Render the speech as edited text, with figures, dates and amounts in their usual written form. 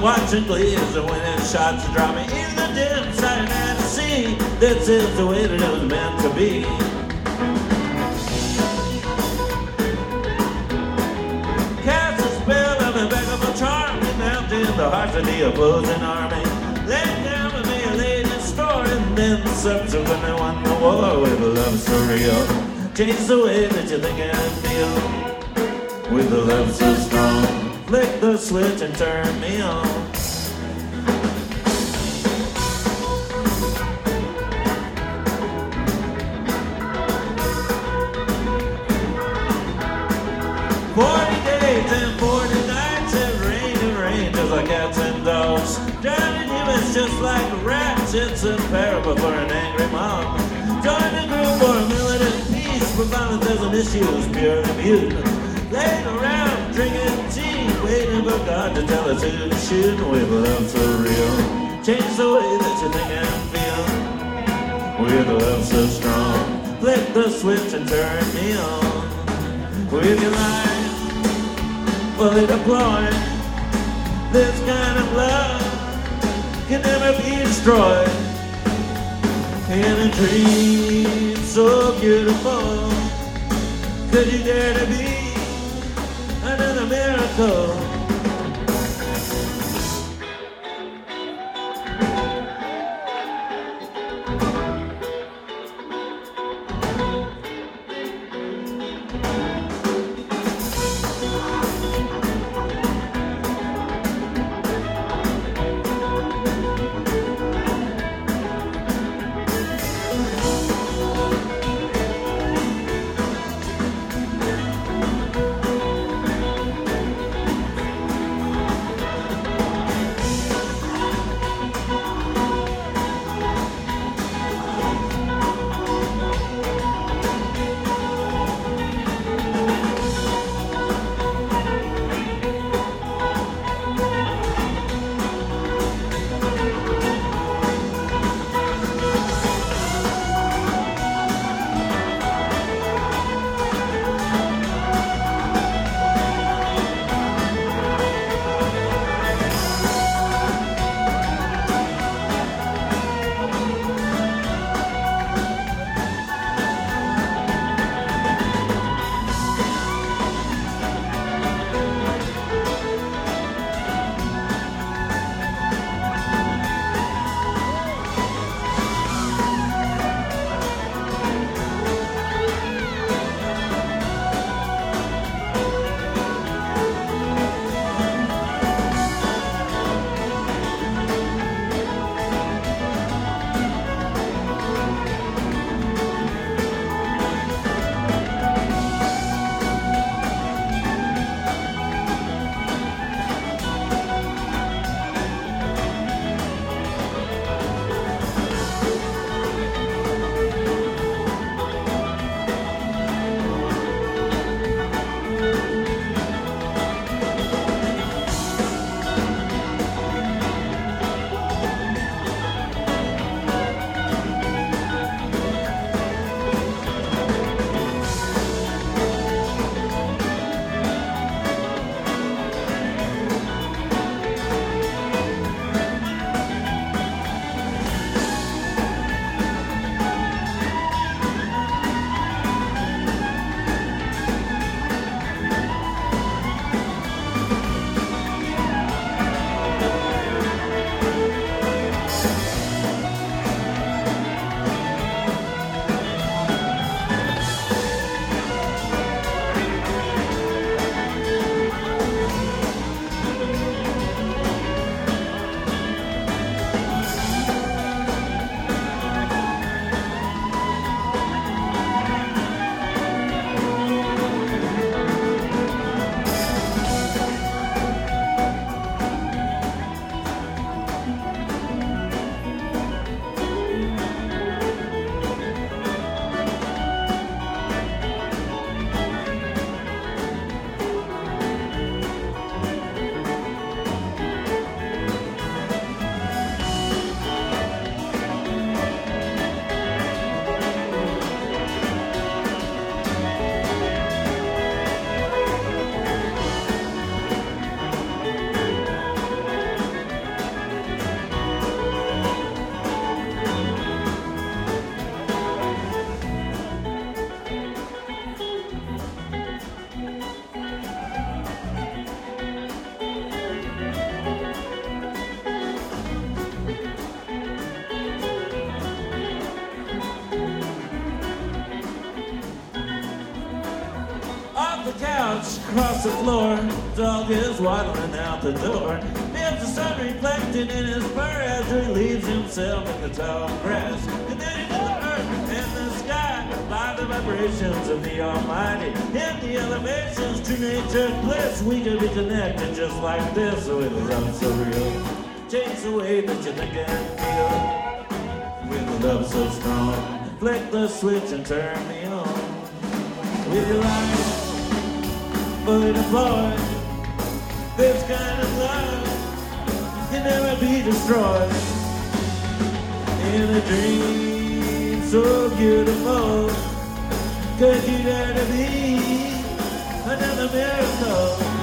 watching Glees and winning shots to draw me in the dim side and see this is the way that it was meant to be. Cast a spell of impeccable charm and melted the hearts of the opposing army. They down with me a lady story and then subsequently won the war with a love so real. Change the way that you think and feel with a love so strong. Flick the switch and turn me on. And 40 nights it rained just like cats and dogs. Drowning humans just like rats. It's a parable for an angry mom. Join the group for a militant peace. For violence as an issue is pure abuse. Laying around drinking tea, waiting for God to tell us who to shoot. With love so real, change the way that you think and feel. With love so strong, flick the switch and turn me on. With your life fully deployed, this kind of love can never be destroyed. In a dream so beautiful, could you dare to be another miracle? couch, across the floor, dog is waddling out the door. Feels the sun reflecting in his fur as he leaves himself in the tall grass. Connected to the earth and the sky by the vibrations of the Almighty. In the elevations to nature's bliss, we could be connected just like this with a love so real. Change the way that you think and feel. With a love so strong, flick the switch and turn me on. With your life fully deployed, this kind of love can never be destroyed. In a dream so beautiful, could you dare to be another miracle?